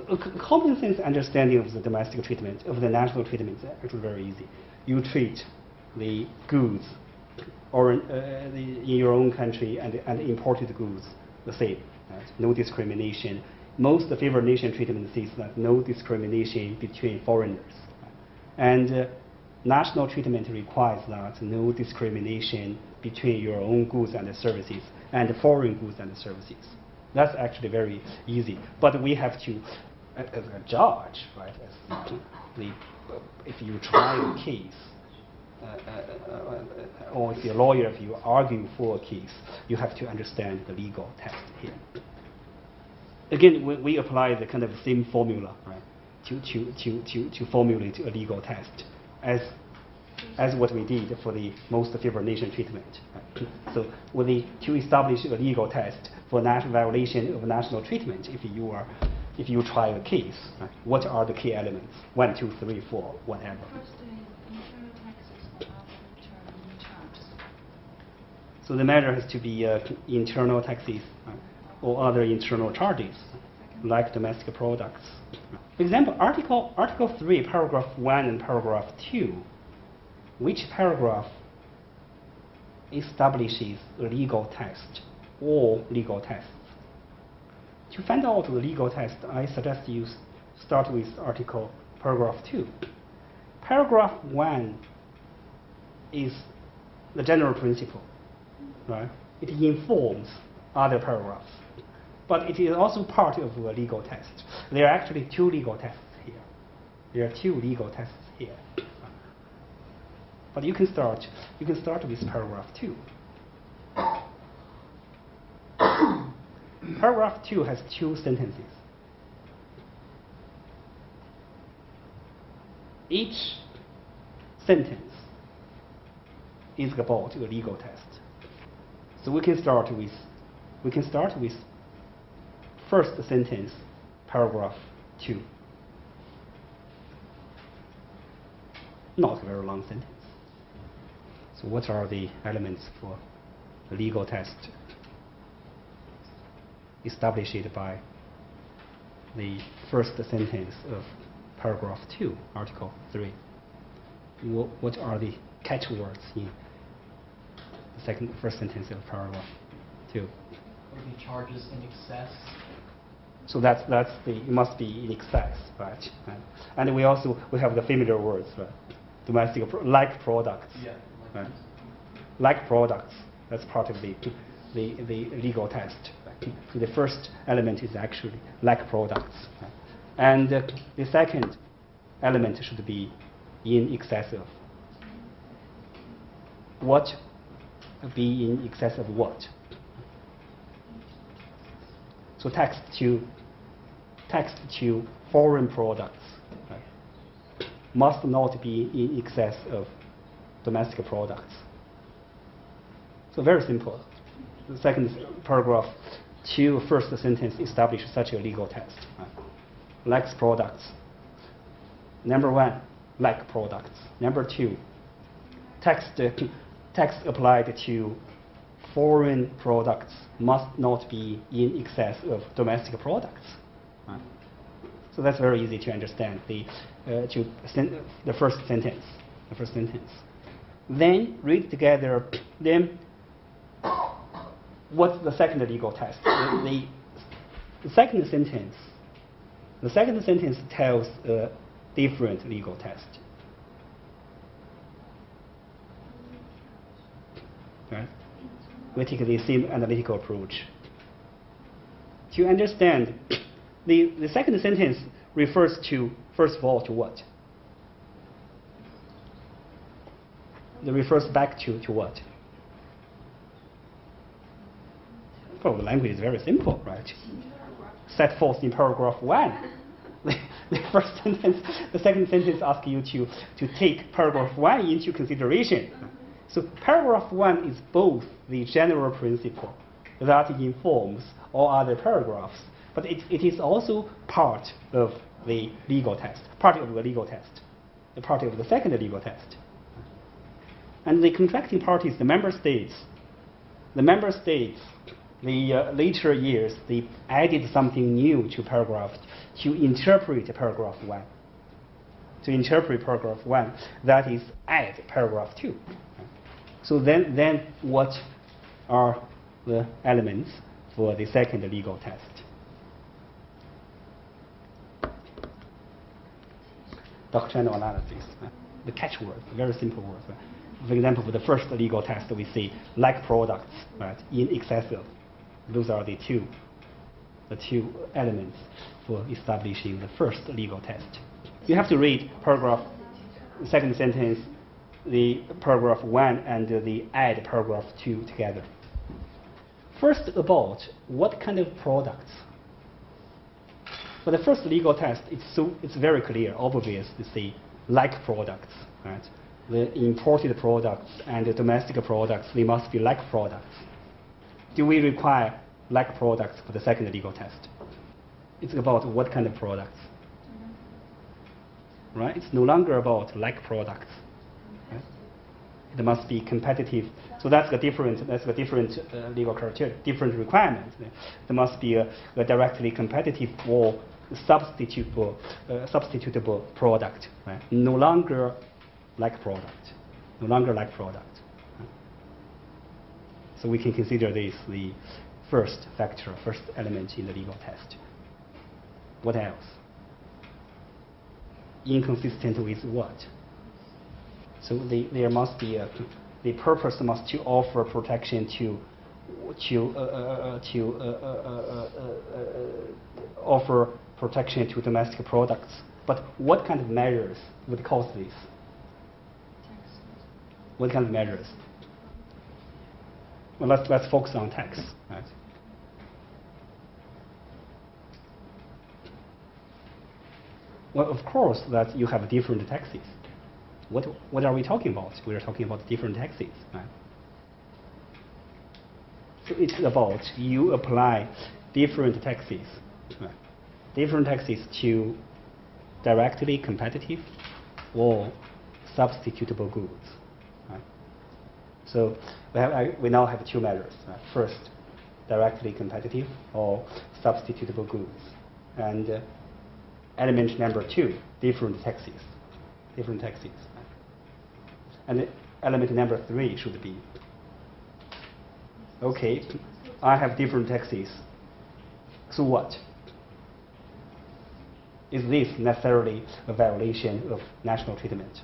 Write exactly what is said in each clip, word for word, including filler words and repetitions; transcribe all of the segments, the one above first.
A common sense understanding of the domestic treatment, of the national treatment, is actually very easy. You treat the goods or uh, the, in your own country and, and imported goods the same. Right? No discrimination. Most favored nation treatment says that no discrimination between foreigners. And uh, national treatment requires that no discrimination between your own goods and services and foreign goods and services. That's actually very easy. But we have to, as a judge, right, as the, if you try a case, uh, uh, uh, or if you're a lawyer, if you argue for a case, you have to understand the legal test here. Again, we, we apply the kind of same formula, right, to, to, to, to, to formulate a legal test as as what we did for the most favored nation treatment. Right? So with the, to establish a legal test for national violation of national treatment, if you are, if you try a case, right? What are the key elements? One, two, three, four, whatever. First, the internal taxes or other internal charges. So the measure has to be uh, internal taxes, right? Or other internal charges, Second. like domestic products. For example, Article Article three, Paragraph one and Paragraph two. Which paragraph establishes a legal test or legal tests? To find out the legal test, I suggest you start with Article Paragraph two. Paragraph one is the general principle, right? It informs other paragraphs, but it is also part of a legal test. There are actually two legal tests here. There are two legal tests here. But you can start. You can start with paragraph two. Paragraph two has two sentences. Each sentence is about a legal test. So we can start with. We can start with first sentence, paragraph two. Not a very long sentence. So what are the elements for the legal test established by the first sentence of paragraph two, article three? What, what are the catchwords in the second, first sentence of paragraph two? Would be charges in excess. So that's that's the it must be in excess, right? right? And we also we have the familiar words, right? Domestic pro like products. Yeah. Right. Like products, that's part of the, the, the legal test. Right. So the first element is actually like products. Right. And uh, the second element should be in excess of. What be in excess of what? So tax to, tax to foreign products, right, must not be in excess of domestic products. So very simple. The second paragraph, two first sentence establish such a legal test. Right? Like products. Number one, like products. Number two, tax, tax applied to foreign products must not be in excess of domestic products. Right? So that's very easy to understand. The, uh, to sen the first sentence. The first sentence. Then read together. Then, what's the second legal test? The, the, the second sentence. The second sentence tells a different legal test. Right? We take the same analytical approach. To understand, the, the second sentence refers to, first of all, to what? It refers back to, to what? Well, the language is very simple, right? Set forth in paragraph one. The, the first sentence, the second sentence asks you to, to take paragraph one into consideration. So paragraph one is both the general principle that informs all other paragraphs, but it, it is also part of the legal test, part of the legal test, the part of the second legal test. And the contracting parties, the member states, the member states the uh, later years, they added something new to paragraph to interpret paragraph one. To interpret paragraph one, that is add paragraph two. So then, then what are the elements for the second legal test? Doctrinal analysis, uh, the catchword, very simple word. Uh, For example, for the first legal test, we see like products, right, in excess of. Those are the two, the two elements for establishing the first legal test. You have to read paragraph, the second sentence, the paragraph one and the add paragraph two together. First, about what kind of products. For the first legal test, it's so it's very clear, obvious to see like products, right? The imported products and the domestic products, they must be like products. Do we require like products for the second legal test? It's about what kind of products, right? It's no longer about like products. Right? It must be competitive. So that's the different. That's the different uh, legal criteria, different requirements. There must be a, a directly competitive or substitutable, uh, substitutable product. Right? No longer like product. No longer like product. Right? So we can consider this the first factor, first element in the legal test. What else? Inconsistent with what? So the, there must be a, the purpose must to offer protection to to uh, uh, to uh, uh, uh, uh, uh, offer protection to domestic products. But what kind of measures would cause this? What kind of measures? Well, let's let's focus on tax. Right? Well, of course, that you have different taxes. What, what are we talking about? We are talking about different taxes. Right? So it's about you apply different taxes, right? different taxes to directly competitive or substitutable goods. Right? So we, have, I, we now have two measures. Right? First, directly competitive or substitutable goods. And uh, element number two, different taxes. Different taxes. And element number three should be, okay, I have different taxes. So what? Is this necessarily a violation of national treatment?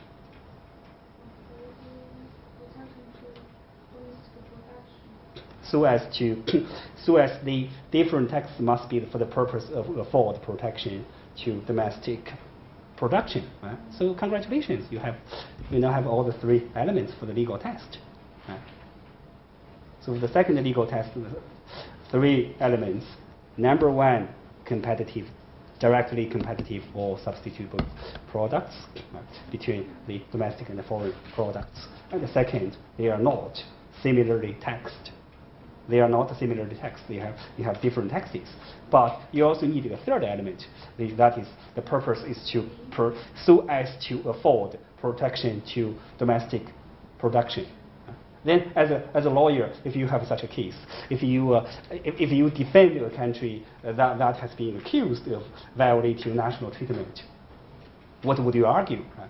So as to, so as the different taxes must be for the purpose of afford protection to domestic production. Right? So congratulations, you have, you now have all the three elements for the legal test. Right? So the second legal test, three elements. Number one, competitive, directly competitive or substitutable products, right, between the domestic and the foreign products. And the second, they are not similarly taxed. They are not similarly taxed. They have, you have different taxes. But you also need a third element. The, that is, the purpose is to, per, so as to afford protection to domestic production. Then, as a, as a lawyer, if you have such a case, if you, uh, if, if you defend a country uh, that, that has been accused of violating national treatment, what would you argue? Right?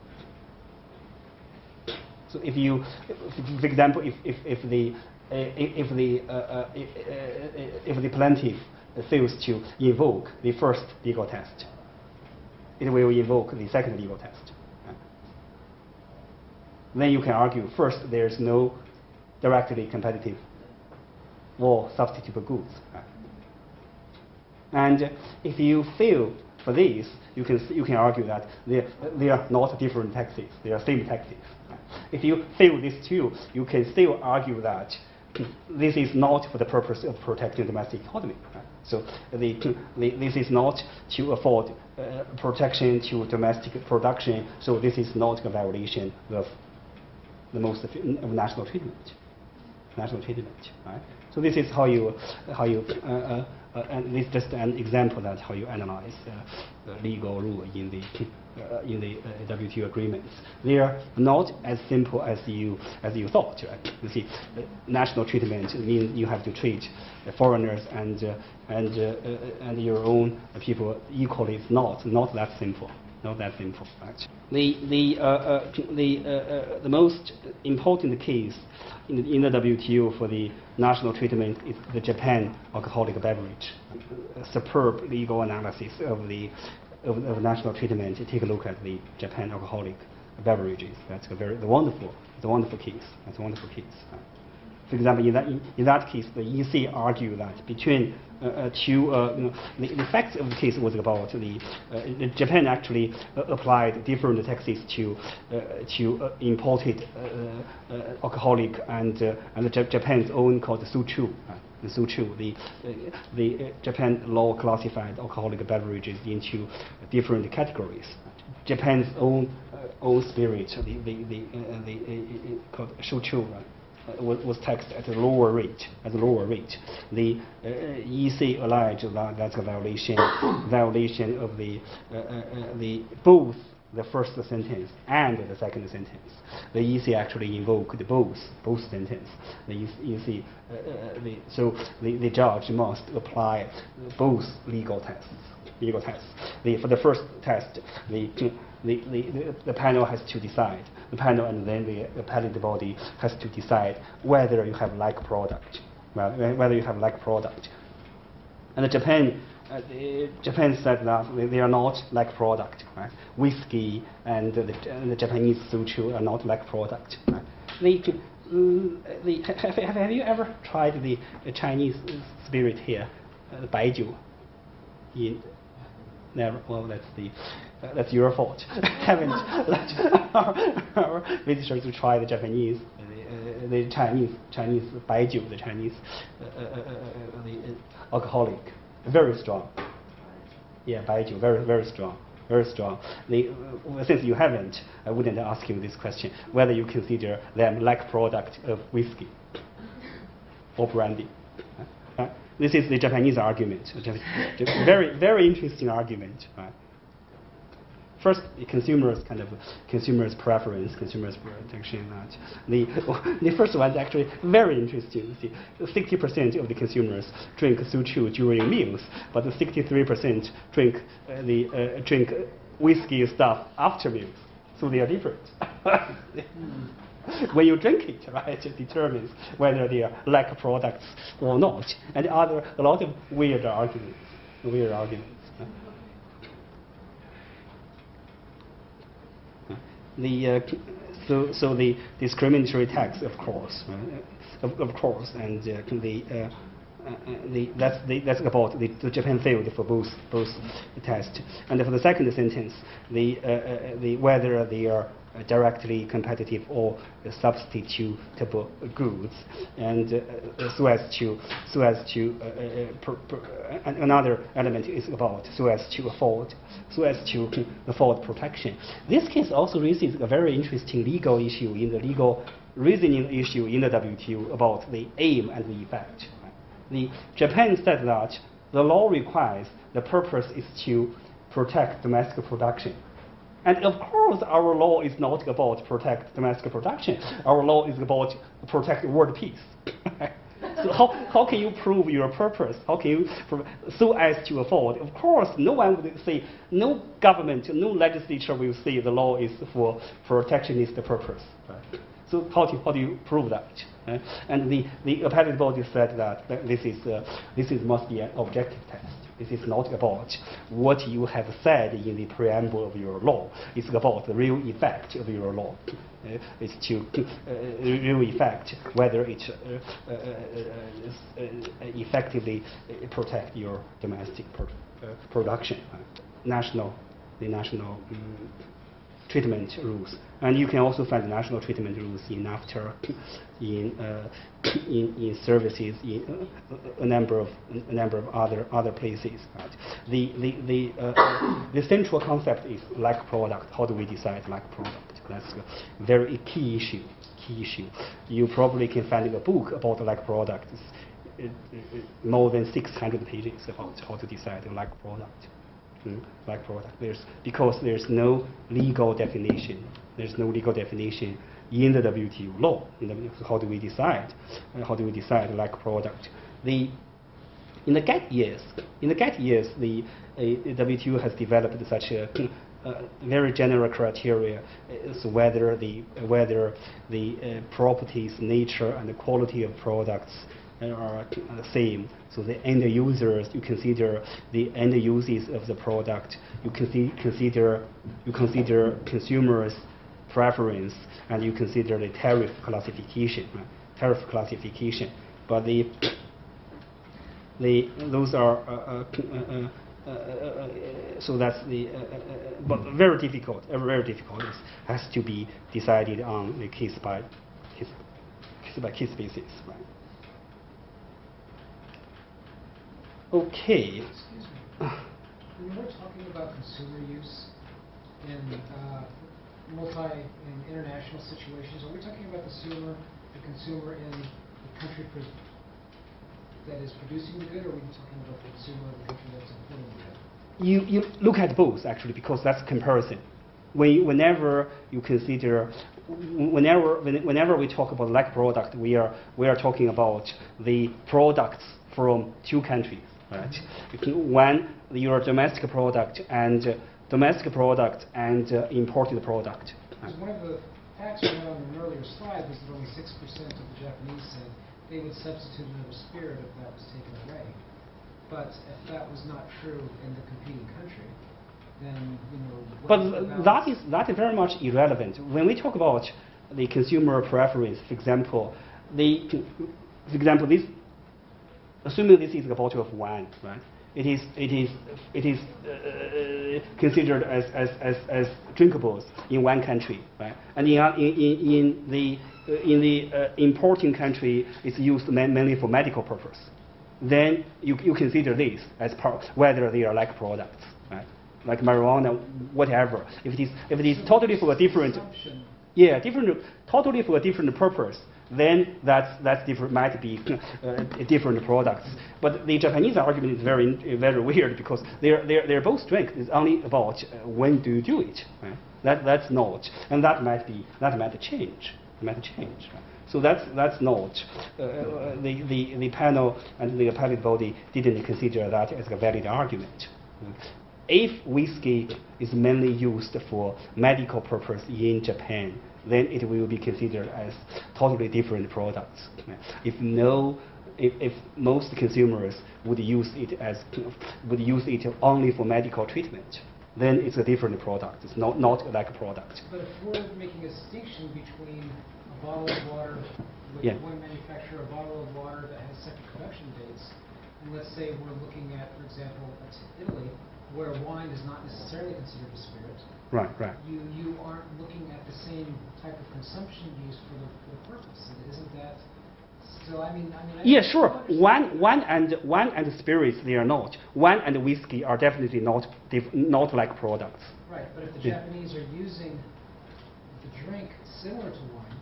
So if you, if, for example, if, if, if the Uh, if, if, the, uh, uh, if, uh, if the plaintiff fails to invoke the first legal test, it will invoke the second legal test. Right? Then you can argue, first, there's no directly competitive or substitutable goods. Right? And if you fail for this, you can, you can argue that they, they are not different taxes, they are same taxes. Right? If you fail these two, you can still argue that this is not for the purpose of protecting domestic economy. Right? So the, the, this is not to afford uh, protection to domestic production, so this is not a violation of the most of, of national treatment. national treatment, right? So this is how you, how you, uh, uh, uh, and this is just an example that how you analyze uh, the legal rule in the uh, in the uh, W T O agreements. They are not as simple as you as you thought, right? You see, uh, national treatment means you have to treat uh, foreigners and uh, and uh, uh, and your own people equally. It's not not that simple. Not that simple, right? The the uh, uh, the uh, uh, the most important case in the, in the W T O for the national treatment is the Japan alcoholic beverage. A superb legal analysis of the of, of national treatment. Take a look at the Japan alcoholic beverages. That's a very the wonderful, it's a wonderful case. That's a wonderful case. For example, in that, in, in that case, the E C argued that between uh, uh, two, uh, you know, the, the facts of the case was about the, uh, Japan actually uh, applied different taxes to uh, to uh, imported uh, uh, alcoholic and uh, and the J Japan's own called the suchu. Right? The suchu, the uh, the uh, Japan law classified alcoholic beverages into different categories. Japan's own uh, own spirit, the the the, uh, the uh, uh, called shochu. Right? Was, was taxed at a lower rate. At a lower rate, the uh, E C alleged that that's a violation, violation of the uh, uh, the both the first sentence and the second sentence. The E C actually invoked both both sentences. The E C, uh, uh, the, so the, the judge must apply both legal tests. Legal tests. The, for the first test, the the, the the panel has to decide. The panel and then the appellate body has to decide whether you have like product, well, whether you have like product. And the Japan, uh, the Japan said that they are not like product. Right? Whiskey and the, and the Japanese soju are not like product. Right? The, um, the, have, have you ever tried the, the Chinese spirit here, uh, the baijiu? In, Never. Well, that's the uh, that's your fault. Haven't let our, our visitors to try the Japanese, uh, the, the Chinese Chinese baijiu, the Chinese uh, uh, uh, the uh, alcoholic, very strong. Yeah, baijiu, very very strong, very strong. The, uh, since you haven't, I wouldn't ask you this question whether you consider them like product of whiskey or brandy. Uh, This is the Japanese argument. Very, very interesting argument. Right? First, the consumers kind of consumers' preference, consumers' protection. That the the first one is actually very interesting. See, sixty percent of the consumers drink suchu during meals, but sixty-three percent drink uh, the uh, drink whiskey stuff after meals. So they are different. When you drink it, right, it determines whether they are like products or not. And other a lot of weird arguments, weird arguments. The uh, so so the discriminatory tax, of course, right? of, of course, and uh, the. Uh, Uh, the, that's, the, that's about the, the Japan failed for both both tests. And for the second sentence, the, uh, uh, the whether they are directly competitive or substitutable goods, and uh, so as to so as to uh, uh, per, per, uh, another element is about so as to afford so as to afford protection. This case also raises a very interesting legal issue in the legal reasoning issue in the W T O about the aim and the effect. The Japan said that the law requires the purpose is to protect domestic production. And of course, our law is not about protect domestic production. Our law is about protect world peace. So how, how can you prove your purpose? How can you prove, so as to afford? Of course, no one would say, no government, no legislature will say the law is for protectionist purpose. Right? So how do, how do you prove that? Uh, and the, the appellate body said that, that this is uh, this is must be an objective test. This is not about what you have said in the preamble of your law. It's about the real effect of your law. Uh, it's to uh, real effect whether it uh, uh, uh, uh, effectively protect your domestic pro uh, production, uh, national the national. Um, treatment rules, and you can also find national treatment rules in NAFTA, in uh, in, in services, in uh, a number of a number of other other places. Right? The the the uh, the central concept is like product. How do we decide like product? That's a very key issue. Key issue. You probably can find a book about like products, uh, uh, more than six hundred pages about how to decide a like product. Mm, like product. There's because there's no legal definition. There's no legal definition in the W T O law. In the, how do we decide? Uh, how do we decide like product? The in the GATT years, in the GATT years, the uh, W T O has developed such a uh, very general criteria as whether the whether the uh, properties, nature, and the quality of products are the same. So the end users, you consider the end uses of the product. You con- consider you consider consumers' preference, and you consider the tariff classification. Right? Tariff classification, but the the those are uh, uh, uh, uh, uh, so that's the uh, uh, but very difficult. Uh, very difficult. It has to be decided on a case by case, case by case basis. Right? Okay. Excuse me. When we're talking about consumer use in uh, multi and international situations, are we talking about consumer, the consumer in the country pres- that is producing the good, or are we talking about the consumer in the country that's importing the good? You you look at both actually, because that's comparison. When, whenever you consider, whenever whenever we talk about like product, we are we are talking about the products from two countries. Right. One, your domestic product and uh, domestic product and uh, imported product. Because one of the facts we had on an earlier slide was that only six percent of the Japanese said they would substitute another spirit if that was taken away. But if that was not true in the competing country, then you know. But that is that is very much irrelevant when we talk about the consumer preference. For example, the for example this. Assuming this is a bottle of wine, right? It is it is it is uh, considered as, as, as, as drinkables in one country, right? And in in, in the uh, in the uh, importing country, it's used ma- mainly for medical purpose. Then you you consider this as part whether they are like products, right? Like marijuana, whatever. If it is if it is So totally for a different, consumption. yeah, different, totally for a different purpose, then that's that's different. Might be uh, different products. But the Japanese argument is very very weird because their their their both strength is only about uh, when do you do it. Right? That that's knowledge, and that might be that might change. Might change. Right? So that's that's knowledge. Uh, the the the panel and the appellate body didn't consider that as a valid argument. If whiskey is mainly used for medical purpose in Japan, then it will be considered as totally different products. If no, if, if most consumers would use it as would use it only for medical treatment, then it's a different product. It's not not like a product. But if we're making a distinction between a bottle of water with Yeah. one manufacturer, a bottle of water that has separate production dates, and let's say we're looking at, for example, Italy, where wine is not necessarily considered a spirit. Right, right. You you aren't looking at the same type of consumption use for the, for the purpose, and isn't that? So I mean, I mean. I Yeah, don't sure. understand. One, one and one and spirits, they are not. Wine and whiskey are definitely not dif- not like products. Right, but if the Yeah. Japanese are using the drink similar to wine,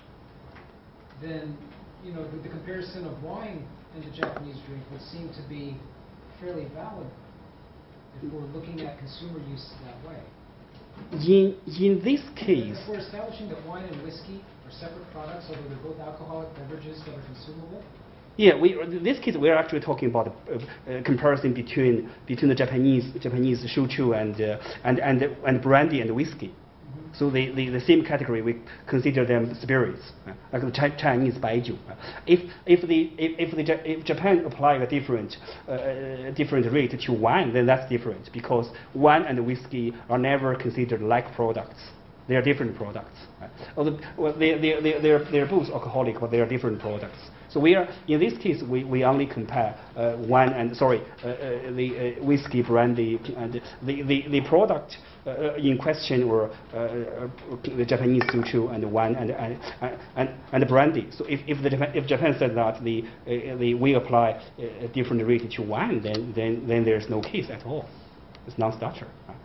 then you know the, the comparison of wine and the Japanese drink would seem to be fairly valid if we're looking at consumer use that way. In in this case, If we're establishing that wine and whiskey are separate products, although they're both alcoholic beverages that are consumable, yeah, we in this case we are actually talking about a, uh comparison between between the Japanese Japanese shochu and uh, and and and brandy and whiskey. So the, the, the same category, we consider them spirits, uh, like the Chi- Chinese baijiu. Uh, if if the if, if the Ja- if Japan apply a different uh, different rate to wine, then that's different because wine and whiskey are never considered like products. They are different products. Uh, although, well, they they they they're, they're both alcoholic, but they are different products. So we are in this case we, we only compare uh, wine and sorry uh, uh, the uh, whiskey, brandy, and the the, the product uh, in question were uh, uh, the Japanese shochu and wine and and, and and brandy. So if if the Japan, if Japan said that the uh, the we apply a different rate to wine, then then then there's no case at all. It's non-starter.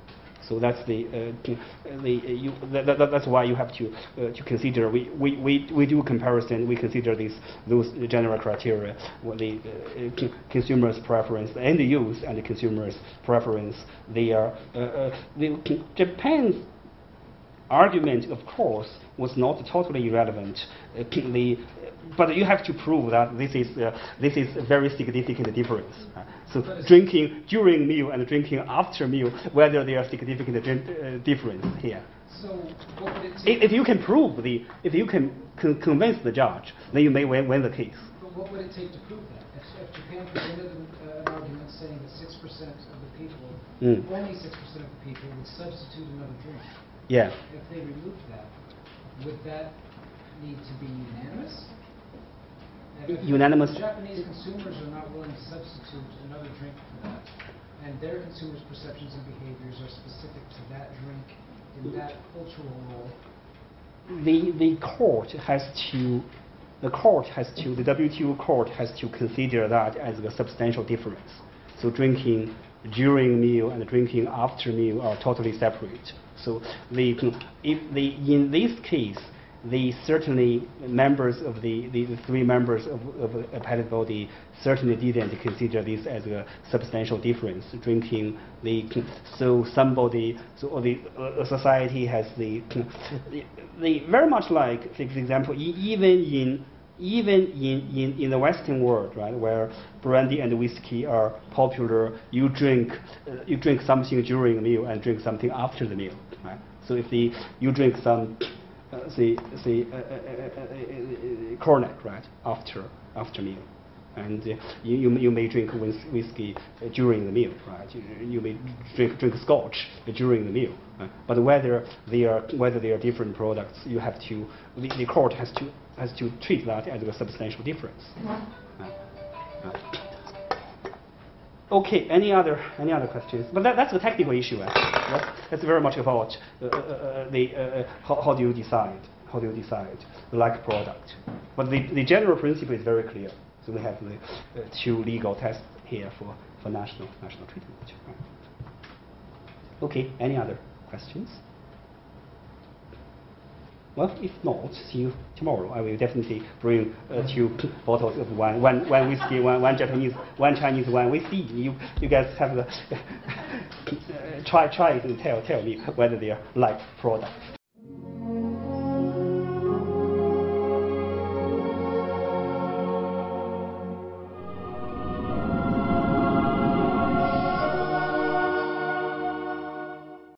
So that's the uh, the uh, you, that, that, that's why you have to uh, to consider. We, we, we, we do comparison. We consider these those general criteria. What the uh, consumer's preference, the end use, and the consumer's preference. They are uh, uh, the Japan's argument, of course, was not totally irrelevant. Uh, the, but you have to prove that this is uh, this is a very significant difference. Uh, so drinking during meal and drinking after meal, whether there are significant uh, difference here. So what would it take? If, if you can prove the, if you can con convince the judge, then you may win, win the case. But what would it take to prove that? If, if Japan presented an, uh, an argument saying that six percent of the people, Mm. only six percent of the people would substitute another drink. Yeah. If they removed that, would that need to be unanimous? If Unanimous. The Japanese consumers are not willing to substitute another drink for that, and their consumers' perceptions and behaviors are specific to that drink in that cultural role. The the court has to, the court has to, the W T O court has to consider that as a substantial difference. So drinking during meal and drinking after meal are totally separate. So the if the in this case, the certainly members of the, the, the three members of, of the appellate body certainly didn't consider this as a substantial difference. Drinking the so somebody so the uh, society has the, the the very much like, for example, e even in even in, in, in the Western world, right, where brandy and whiskey are popular, you drink uh, you drink something during a meal and drink something after the meal. Right? So if the you drink some uh, say say uh, uh, uh, uh, cognac, right, after after meal, and uh, you, you you may drink whis whiskey uh, during the meal, right? You, you may drink drink scotch during the meal. Uh, but whether they are whether they are different products, you have to the, the court has to has to treat that as a substantial difference. Uh, uh. Okay, any other any other questions? But that, that's a technical issue. Uh. That's, that's very much about uh, uh, uh, the uh, how, how do you decide how do you decide the like product. But the, the general principle is very clear. So we have the uh, two legal tests here for, for national national treatment. Right. Okay, any other questions? Well, if not, see you tomorrow. I will definitely bring uh, two bottles of wine, one, one whiskey, one, one Japanese, one Chinese wine. We see you, you guys have the uh, try, try it and tell, tell me whether they are like products.